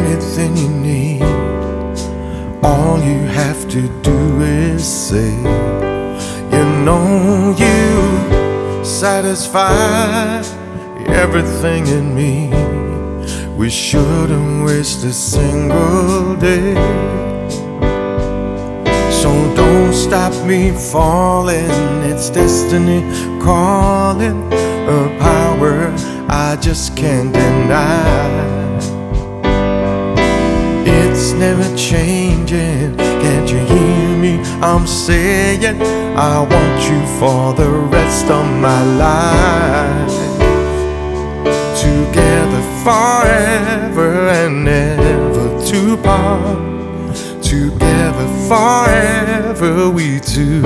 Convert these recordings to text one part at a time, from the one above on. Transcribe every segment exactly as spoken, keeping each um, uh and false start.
anything you need. All you have to do is say, you know you satisfy everything in me. We shouldn't waste a single day. So don't stop me falling, it's destiny calling, a power I just can't deny. It's never changing, can't you hear me? I'm saying I want you for the rest of my life. Together forever and never to part. Together forever we two.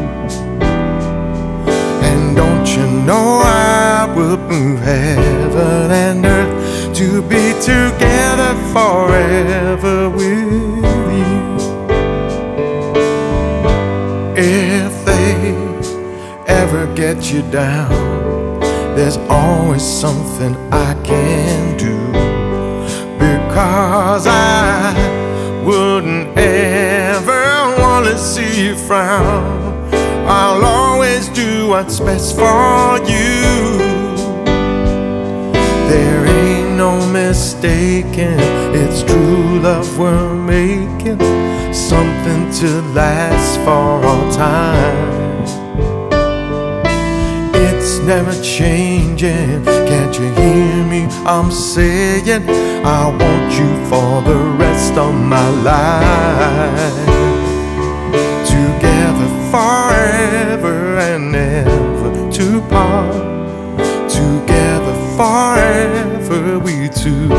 And don't you know I would move heaven and earth to be together forever with you. If they ever get you down, there's always something I can do, because I wouldn't ever wanna see you frown. I'll always do what's best for you. There ain't no mistaking, it's true love we're making, something to last for all time. It's never changing, can't you hear me? I'm saying I want you for the rest of my life. Together forever and never to part. Together forever we two.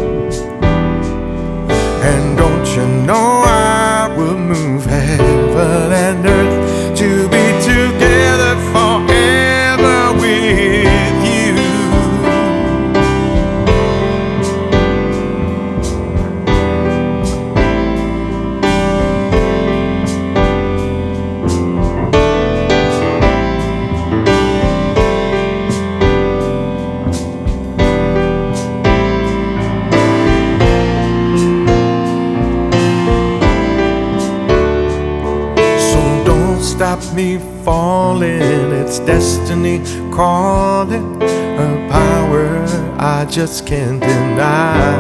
And don't you know I will move heaven and earth to be together forever with you. Stop me falling, it's destiny calling, a power I just can't deny.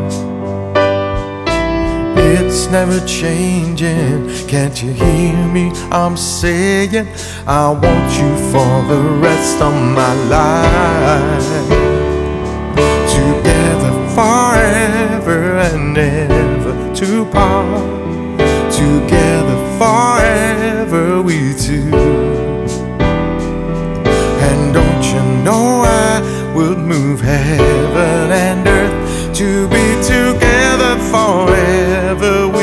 It's never changing, can't you hear me? I'm saying I want you for the rest of my life. Together forever and never to part. Together forever we two. And don't you know I will move heaven and earth to be together forever.